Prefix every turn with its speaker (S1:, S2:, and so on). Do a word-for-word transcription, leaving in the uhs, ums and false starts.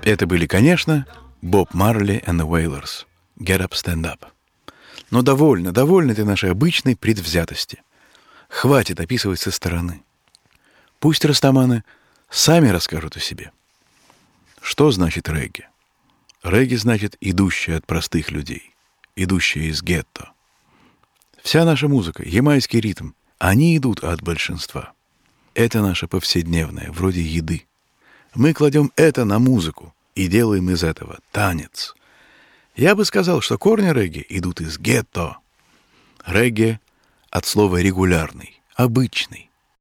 S1: Это были, конечно, Боб Марли and the Wailers. Get up, stand up. Но довольно, довольно ты нашей обычной предвзятости. Хватит описывать со стороны. Пусть растаманы сами расскажут о себе. Что значит регги? Регги значит идущая от простых людей, идущая из гетто. Вся наша музыка, ямайский ритм, они идут от большинства. Это наше повседневное, вроде еды. Мы кладем это на музыку и делаем из этого танец. Я бы сказал, что корни регги идут из гетто. Регги от слова регулярный, обычный.